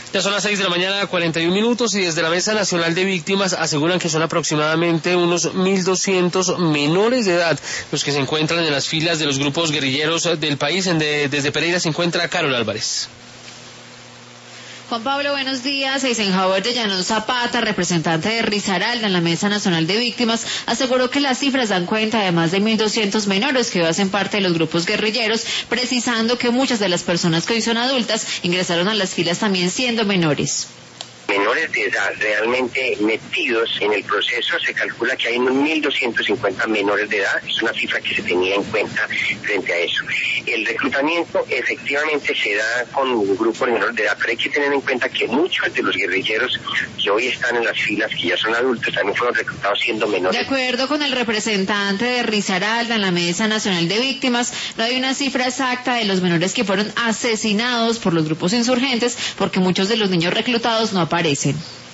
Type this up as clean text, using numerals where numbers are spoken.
Ya son las 6 de la mañana, 41 minutos, y desde la Mesa Nacional de Víctimas aseguran que son aproximadamente unos 1.200 menores de edad los que se encuentran en las filas de los grupos guerrilleros del país. Desde Pereira se encuentra Carol Álvarez. Juan Pablo, buenos días. Eisenhower de Llanón Zapata, representante de Risaralda en la Mesa Nacional de Víctimas, aseguró que las cifras dan cuenta de más de 1.200 menores que hoy hacen parte de los grupos guerrilleros, precisando que muchas de las personas que hoy son adultas ingresaron a las filas también siendo menores. Menores de edad realmente metidos en el proceso, se calcula que hay unos 1.250 menores de edad, es una cifra que se tenía en cuenta frente a eso. El reclutamiento efectivamente se da con un grupo de menores de edad, pero hay que tener en cuenta que muchos de los guerrilleros que hoy están en las filas, que ya son adultos, también fueron reclutados siendo menores. De acuerdo con el representante de Risaralda en la Mesa Nacional de Víctimas, no hay una cifra exacta de los menores que fueron asesinados por los grupos insurgentes, porque muchos de los niños reclutados no aparecen.